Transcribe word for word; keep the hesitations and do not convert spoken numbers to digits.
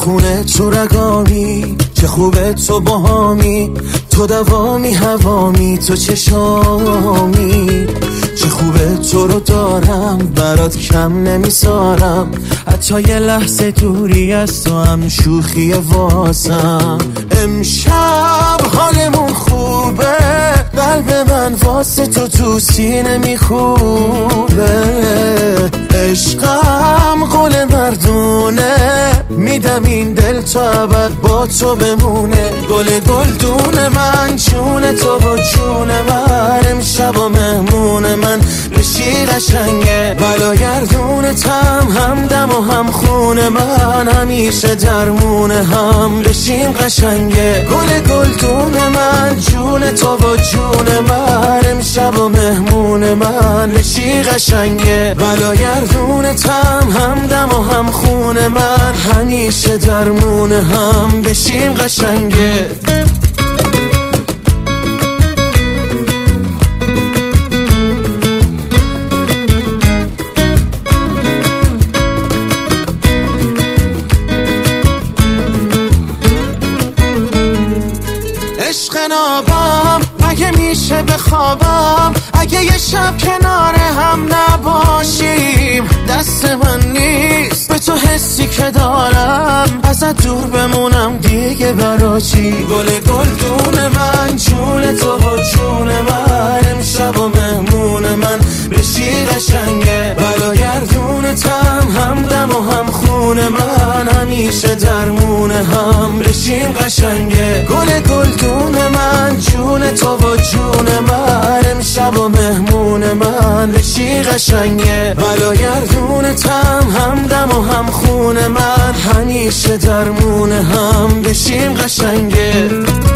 خونه تو رگامی، چه خوبه تو باهامی، تو دوامی هوامی، تو چشامی. چه خوبه تو رو دارم، برات کم نمیسارم، حتی یه لحظه دوری از تو هم شوخی واسم. امشب حالمون خوبه، قلب من واسه تو تو سینه میخوبه. عشقم قول مردونه، میدم این دل تا ابد با تو بمونه. گل گلدون من، جون تو و جون من، امشب و مهمون من بشی قشنگه. بلاگردونتم همدم و هم خون من، همیشه درمون هم بشیم قشنگه. گل گلدون من، جون تو و جون من، امشب و مهمون من بشی قشنگه. بلاگردونتم همدم و هم خون من، همیشه درمون هم بشیم قشنگه. عشق نابم اگه میشه بخوابم، اگه یه شب کنار هم نباشیم. دست من نیست به تو حسی که دارم، ازت دور بمونم دیگه برا چی؟ گل گلدون من، جون تو و جون من، امشب و مهمون من بشی قشنگه. بلاگردونتم همدم و هم خون من، همیشه درمون هم بشیم قشنگه. گل گلدون من، جون تو و جون من، امشب و مهمون من بشی قشنگه. بلاگردونتم همدم و هم خون من، همیشه درمون هم بشیم قشنگه.